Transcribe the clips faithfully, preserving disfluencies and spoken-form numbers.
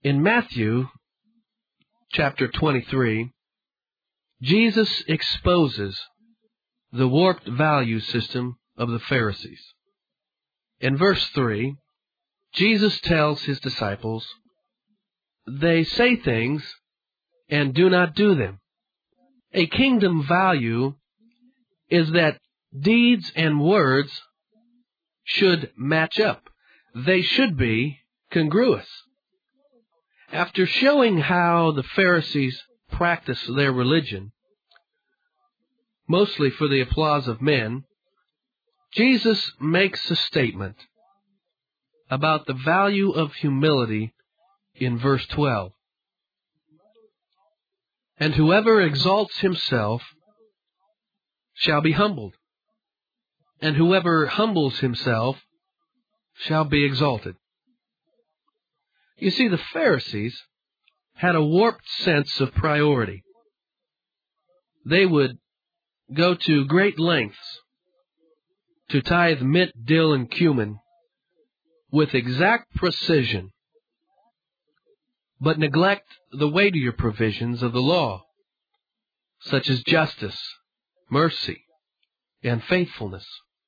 In Matthew chapter twenty-three, Jesus exposes the warped value system of the Pharisees. In verse three, Jesus tells his disciples, "They say things and do not do them." A kingdom value is that deeds and words should match up. They should be congruous. After showing how the Pharisees practice their religion, mostly for the applause of men, Jesus makes a statement about the value of humility in verse twelve. "And whoever exalts himself shall be humbled, and whoever humbles himself shall be exalted." You see, the Pharisees had a warped sense of priority. They would go to great lengths to tithe mint, dill, and cumin with exact precision, but neglect the weightier provisions of the law, such as justice, mercy, and faithfulness.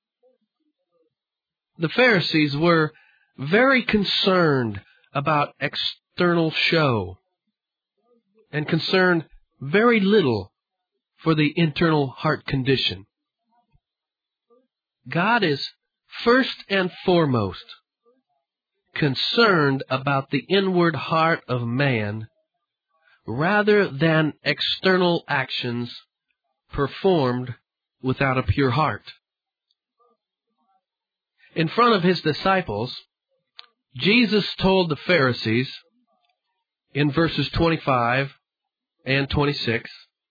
The Pharisees were very concerned about external show and concerned very little for the internal heart condition. God is first and foremost concerned about the inward heart of man rather than external actions performed without a pure heart. In front of his disciples, Jesus told the Pharisees in verses twenty-five and twenty-six,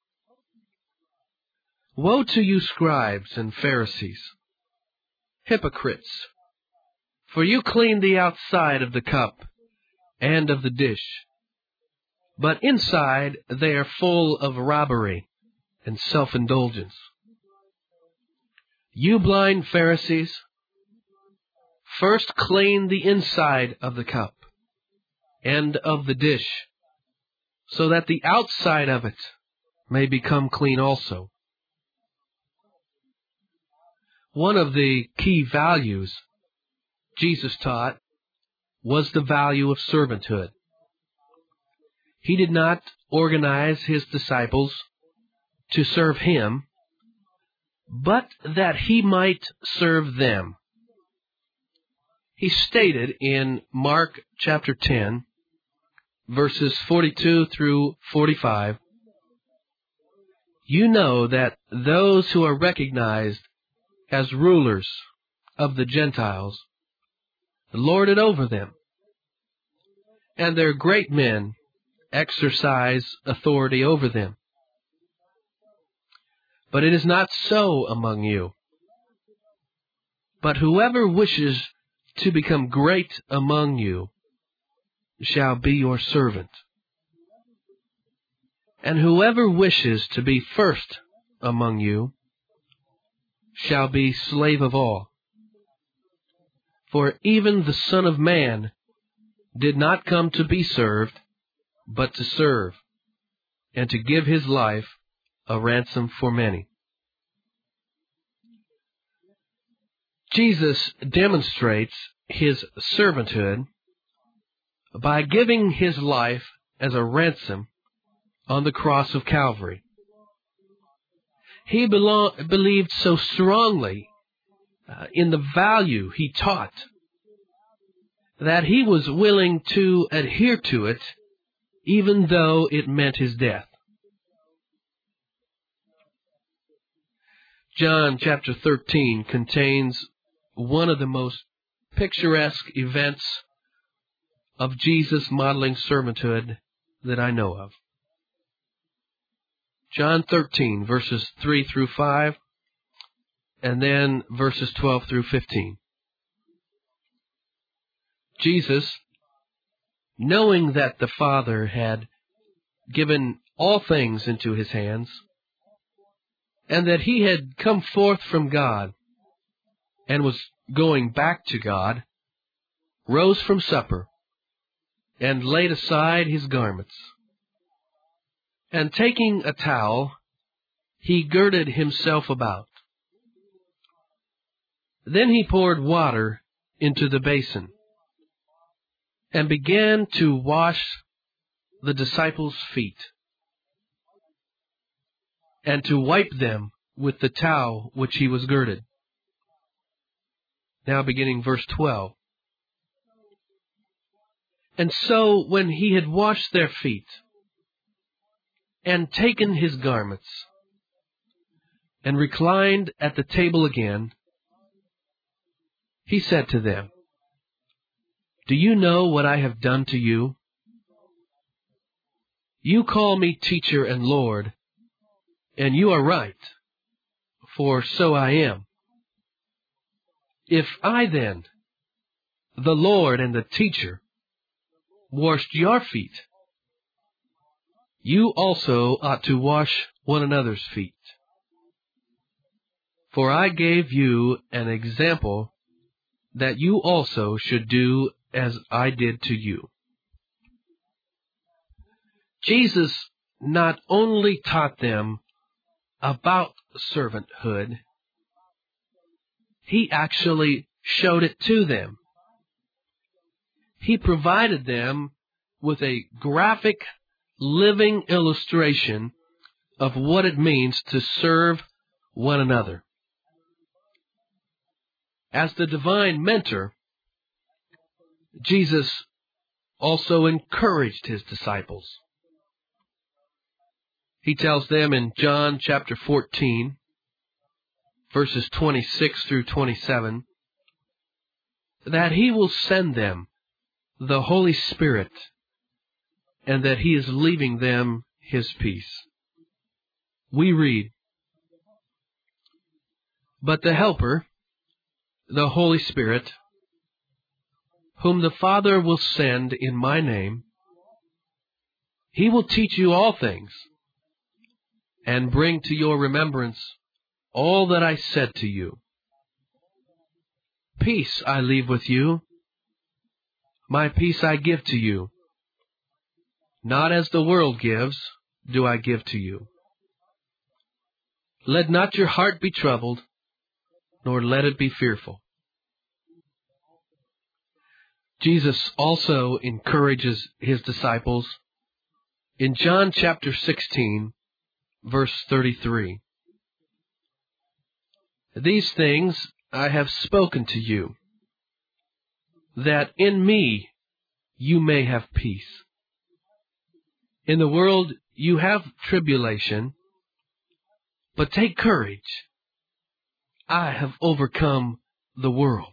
"Woe to you, scribes and Pharisees, hypocrites! For you clean the outside of the cup and of the dish, but inside they are full of robbery and self-indulgence. You blind Pharisees, first clean the inside of the cup and of the dish, so that the outside of it may become clean also." One of the key values Jesus taught was the value of servanthood. He did not organize his disciples to serve him, but that he might serve them. He stated in Mark chapter ten, verses forty-two through forty-five, "You know that those who are recognized as rulers of the Gentiles lord it over them, and their great men exercise authority over them. But it is not so among you. But whoever wishes to become great among you shall be your servant. And whoever wishes to be first among you shall be slave of all. For even the Son of Man did not come to be served, but to serve, and to give his life a ransom for many." Jesus demonstrates his servanthood by giving his life as a ransom on the cross of Calvary. He belong, believed so strongly uh, in the value he taught that he was willing to adhere to it even though it meant his death. John chapter thirteen contains one of the most picturesque events of Jesus modeling servanthood that I know of. John thirteen, verses three through five, and then verses twelve through fifteen. Jesus, knowing that the Father had given all things into his hands, and that he had come forth from God and was going back to God, rose from supper and laid aside his garments. And taking a towel, he girded himself about. Then he poured water into the basin, and began to wash the disciples' feet, and to wipe them with the towel which he was girded. Now beginning verse twelve. And so when he had washed their feet, and taken his garments, and reclined at the table again, he said to them, Do you know what I have done to you? You call me teacher and Lord, and you are right, for so I am. If I then, the Lord and the teacher, washed your feet, you also ought to wash one another's feet. For I gave you an example that you also should do as I did to you. Jesus not only taught them about servanthood, he actually showed it to them. He provided them with a graphic, living illustration of what it means to serve one another. As the divine mentor, Jesus also encouraged his disciples. He tells them in John chapter fourteen, verses twenty-six through twenty-seven, that he will send them the Holy Spirit, and that he is leaving them his peace. We read, But the Helper, the Holy Spirit, whom the Father will send in my name, he will teach you all things, and bring to your remembrance all that I said to you. Peace I leave with you, my peace I give to you. Not as the world gives, do I give to you. Let not your heart be troubled, nor let it be fearful. Jesus also encourages his disciples in John chapter sixteen, verse thirty-three. These things I have spoken to you, that in me you may have peace. In the world you have tribulation, but take courage. I have overcome the world.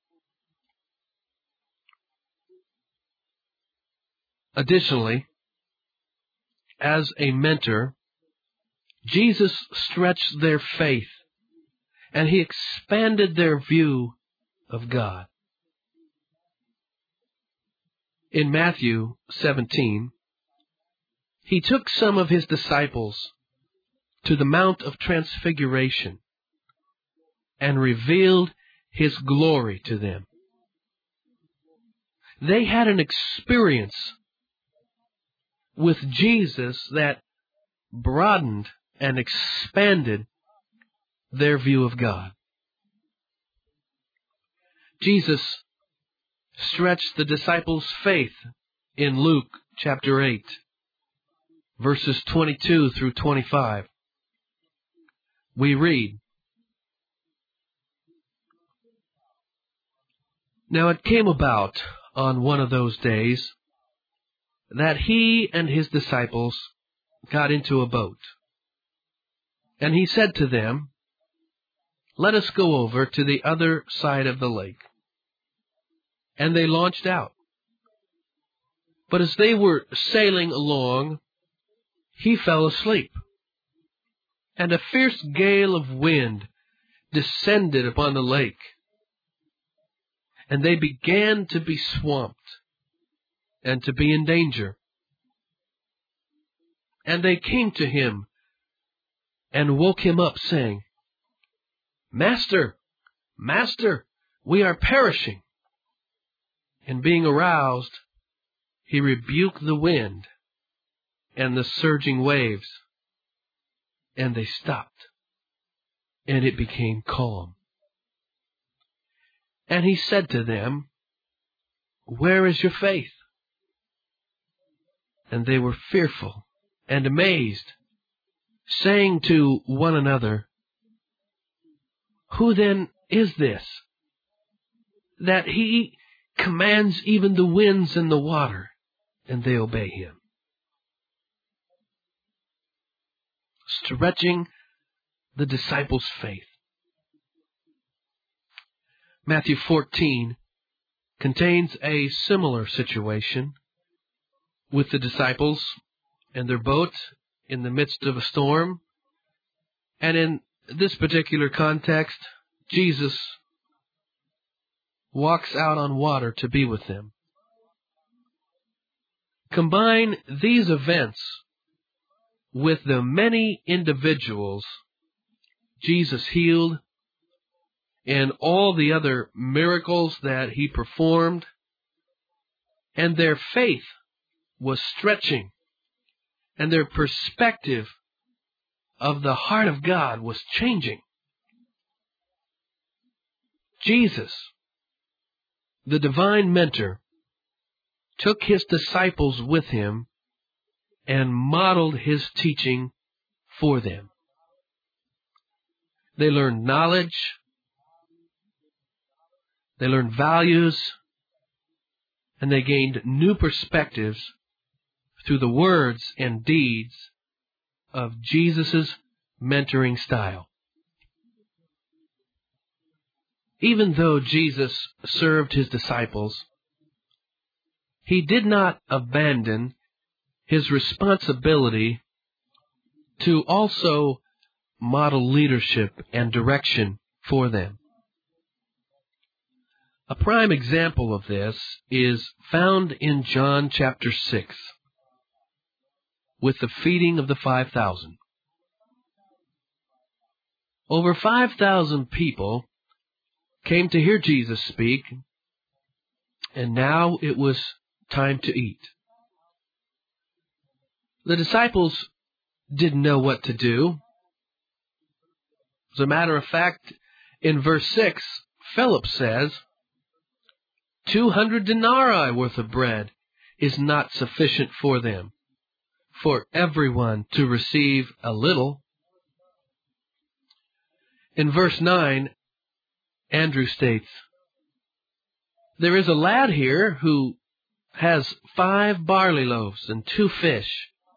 Additionally, as a mentor, Jesus stretched their faith, and he expanded their view of God. In Matthew seventeen, he took some of his disciples to the Mount of Transfiguration and revealed his glory to them. They had an experience with Jesus that broadened and expanded their view of God. Jesus stretched the disciples' faith in Luke chapter eight, verses twenty-two through twenty-five. We read, Now it came about on one of those days that he and his disciples got into a boat. And he said to them, Let us go over to the other side of the lake. And they launched out. But as they were sailing along, he fell asleep. And a fierce gale of wind descended upon the lake, and they began to be swamped and to be in danger. And they came to him and woke him up, saying, Master, Master, we are perishing. And being aroused, He rebuked the wind and the surging waves, and they stopped, and it became calm. And he said to them, "Where is your faith?" And they were fearful and amazed, saying to one another, "Who then is this, that he commands even the winds and the water, and they obey him?" Stretching the disciples' faith. Matthew fourteen contains a similar situation with the disciples and their boat in the midst of a storm. And in this particular context, Jesus walks out on water to be with them. Combine these events with the many individuals Jesus healed and all the other miracles that he performed, and their faith was stretching, and their perspective of the heart of God was changing. Jesus, the divine mentor, took his disciples with him and modeled his teaching for them. They learned knowledge, they learned values, and they gained new perspectives through the words and deeds of Jesus' mentoring style. Even though Jesus served his disciples, he did not abandon his responsibility to also model leadership and direction for them. A prime example of this is found in John chapter six, with the feeding of the five thousand. Over five thousand people came to hear Jesus speak, and now it was time to eat. The disciples didn't know what to do. As a matter of fact, in verse six, Philip says, Two hundred denarii worth of bread is not sufficient for them, for everyone to receive a little. In verse nine, Andrew states, "There is a lad here who has five barley loaves and two fish.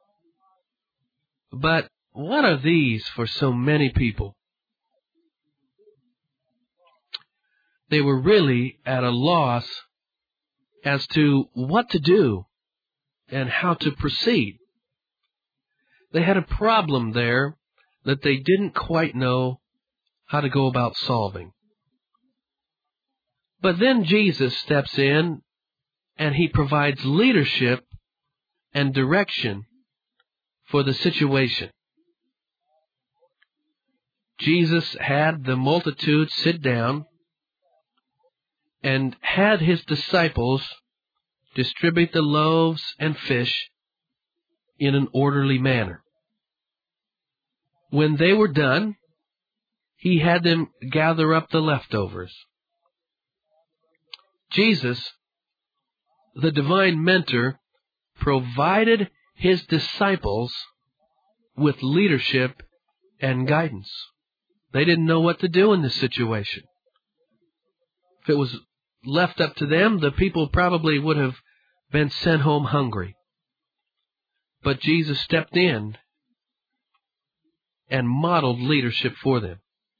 But what are these for so many people?" They were really at a loss as to what to do and how to proceed. They had a problem there that they didn't quite know how to go about solving. But then Jesus steps in and he provides leadership and direction for the situation. Jesus had the multitude sit down and had his disciples distribute the loaves and fish in an orderly manner. When they were done, he had them gather up the leftovers. Jesus, the divine mentor, provided his disciples with leadership and guidance. They didn't know what to do in this situation. If it was left up to them, the people probably would have been sent home hungry. But Jesus stepped in and modeled leadership for them.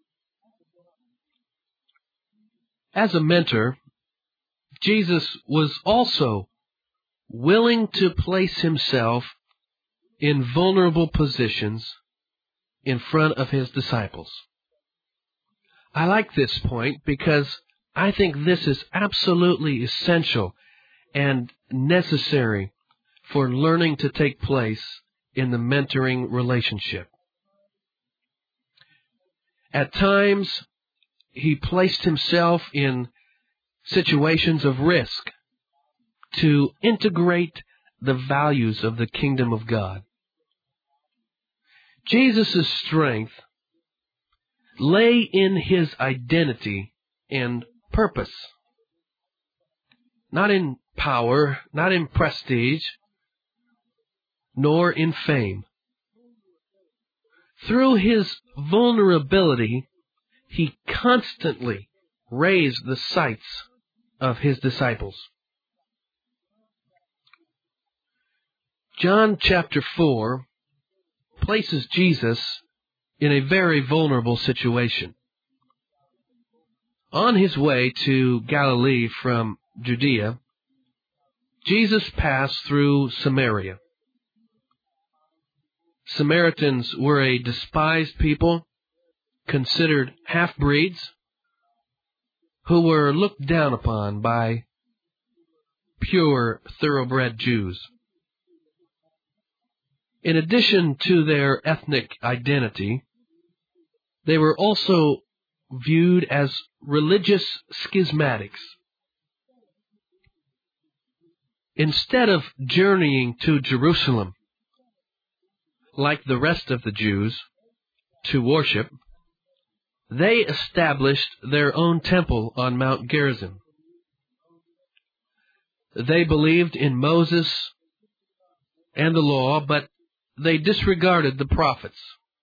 As a mentor, Jesus was also willing to place himself in vulnerable positions in front of his disciples. I like this point because I think this is absolutely essential and necessary for learning to take place in the mentoring relationship. At times, he placed himself in situations of risk to integrate the values of the kingdom of God. Jesus' strength lay in his identity and purpose, not in power, not in prestige, nor in fame. Through his vulnerability, he constantly raised the sights of his disciples. John chapter four places Jesus in a very vulnerable situation. On his way to Galilee from Judea, Jesus passed through Samaria. Samaritans were a despised people, considered half-breeds, who were looked down upon by pure, thoroughbred Jews. In addition to their ethnic identity, they were also viewed as religious schismatics. Instead of journeying to Jerusalem, like the rest of the Jews, to worship, they established their own temple on Mount Gerizim. They believed in Moses and the law, but they disregarded the prophets.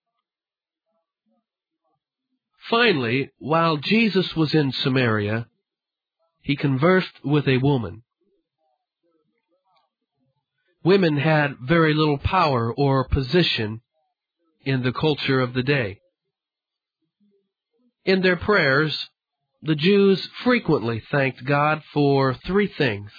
Finally, while Jesus was in Samaria, he conversed with a woman. Women had very little power or position in the culture of the day. In their prayers, the Jews frequently thanked God for three things.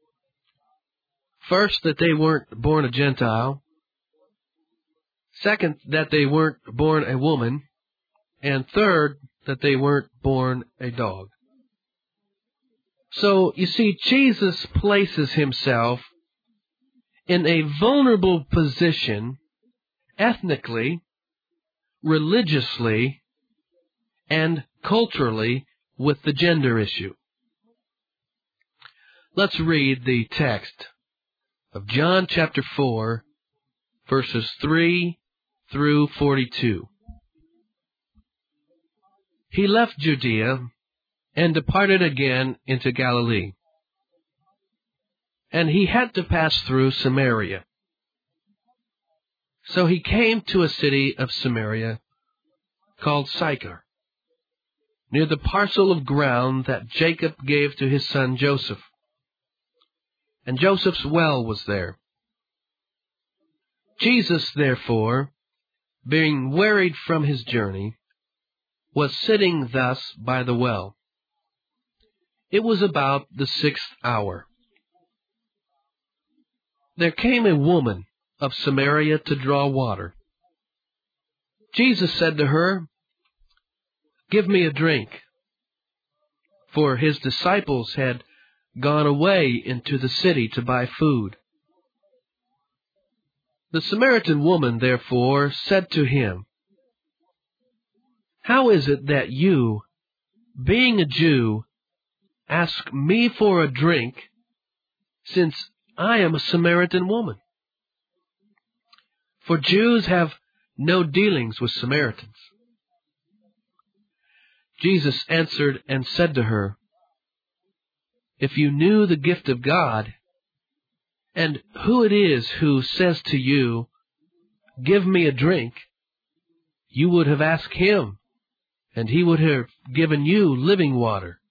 First, that they weren't born a Gentile. Second, that they weren't born a woman. And third, that they weren't born a dog. So, you see, Jesus places himself in a vulnerable position ethnically, religiously, and culturally with the gender issue. Let's read the text of John chapter four, verses three through forty-two. He left Judea and departed again into Galilee. And he had to pass through Samaria. So he came to a city of Samaria called Sychar, near the parcel of ground that Jacob gave to his son Joseph. And Joseph's well was there. Jesus, therefore, being wearied from his journey, was sitting thus by the well. It was about the sixth hour. There came a woman of Samaria to draw water. Jesus said to her, "Give me a drink." For his disciples had gone away into the city to buy food. The Samaritan woman, therefore, said to him, "How is it that you, being a Jew, ask me for a drink, since I am a Samaritan woman?" For Jews have no dealings with Samaritans. Jesus answered and said to her, "If you knew the gift of God, and who it is who says to you, 'Give me a drink,' you would have asked him, and he would have given you living water."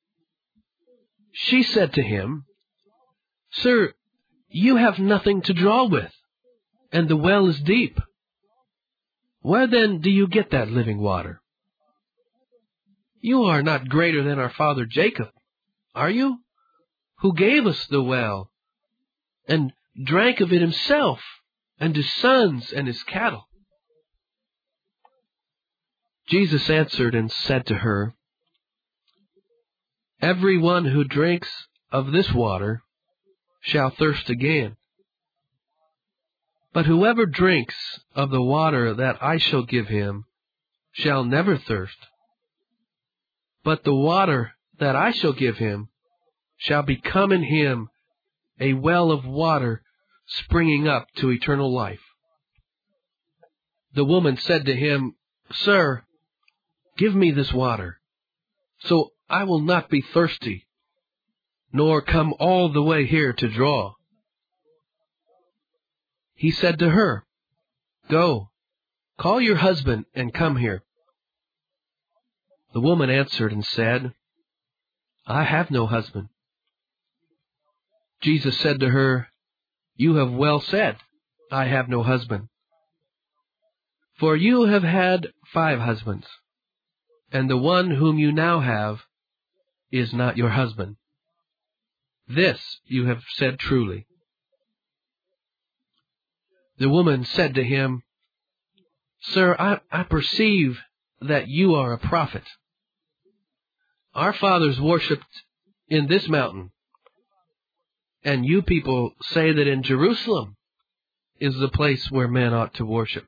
She said to him, "Sir, you have nothing to draw with, and the well is deep. Where then do you get that living water? You are not greater than our father Jacob, are you? Who gave us the well, and drank of it himself, and his sons and his cattle." Jesus answered and said to her, "Everyone who drinks of this water shall thirst again. But whoever drinks of the water that I shall give him shall never thirst. But the water that I shall give him shall become in him a well of water springing up to eternal life." The woman said to him, "Sir, give me this water, so I will not be thirsty, nor come all the way here to draw." He said to her, "Go, call your husband and come here." The woman answered and said, "I have no husband." Jesus said to her, "You have well said, 'I have no husband.' For you have had five husbands, and the one whom you now have is not your husband. This you have said truly." The woman said to him, "Sir, I, I perceive that you are a prophet. Our fathers worshipped in this mountain, and you people say that in Jerusalem is the place where men ought to worship."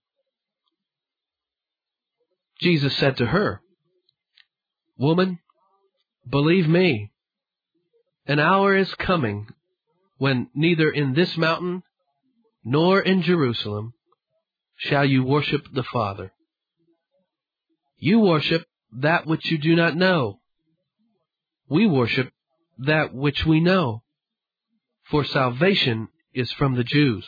Jesus said to her, "Woman, believe me, an hour is coming when neither in this mountain nor in Jerusalem shall you worship the Father. You worship that which you do not know. We worship that which we know, for salvation is from the Jews.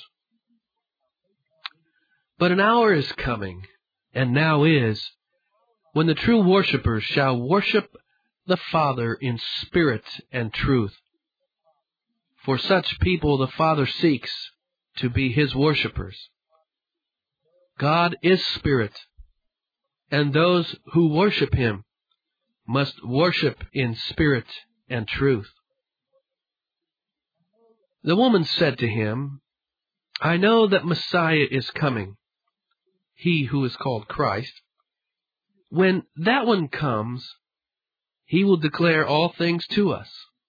But an hour is coming, and now is, when the true worshippers shall worship the Father in spirit and truth. For such people the Father seeks to be His worshippers. God is spirit, and those who worship Him must worship in spirit and truth." The woman said to him, "I know that Messiah is coming, He who is called Christ. When that one comes, He will declare all things to us."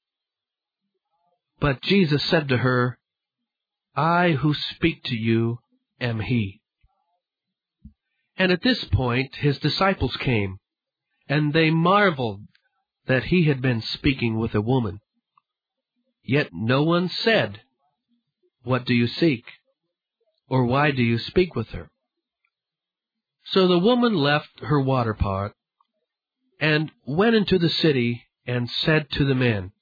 But Jesus said to her, "I who speak to you am He." And at this point His disciples came, and they marveled that He had been speaking with a woman. Yet no one said, "What do you seek?" or "Why do you speak with her?" So the woman left her water pot and went into the city and said to the men,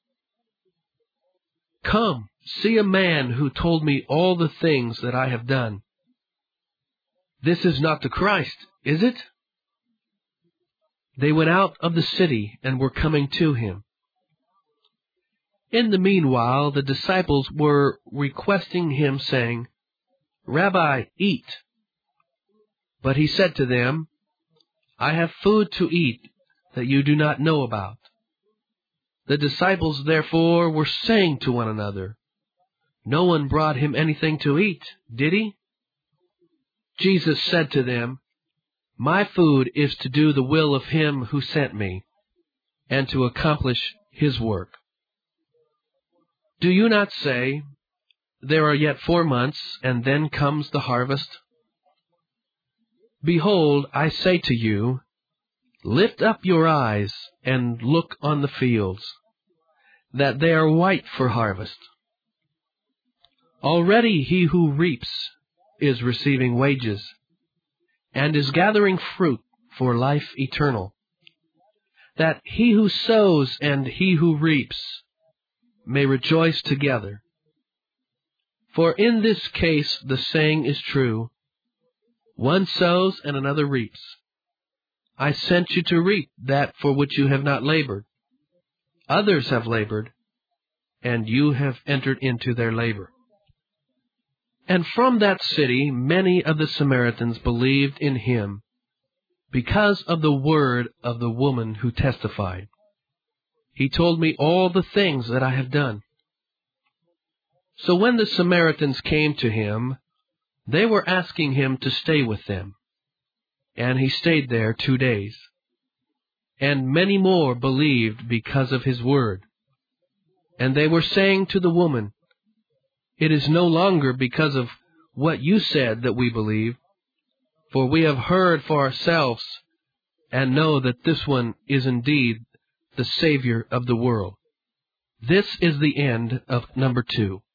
"Come, see a man who told me all the things that I have done. This is not the Christ, is it?" They went out of the city and were coming to Him. In the meanwhile, the disciples were requesting Him, saying, "Rabbi, eat." But He said to them, "I have food to eat that you do not know about." The disciples therefore were saying to one another, "No one brought Him anything to eat, did He?" Jesus said to them, "My food is to do the will of Him who sent me, and to accomplish His work. Do you not say, 'There are yet four months, and then comes the harvest'? Behold, I say to you, lift up your eyes and look on the fields, that they are white for harvest. Already he who reaps is receiving wages, and is gathering fruit for life eternal, that he who sows and he who reaps may rejoice together. For in this case the saying is true, one sows and another reaps. I sent you to reap that for which you have not labored. Others have labored, and you have entered into their labor." And from that city many of the Samaritans believed in Him, because of the word of the woman who testified, "He told me all the things that I have done." So when the Samaritans came to Him, they were asking Him to stay with them. And He stayed there two days. And many more believed because of His word. And they were saying to the woman, "It is no longer because of what you said that we believe, for we have heard for ourselves and know that this one is indeed the Savior of the world." This is the end of number two.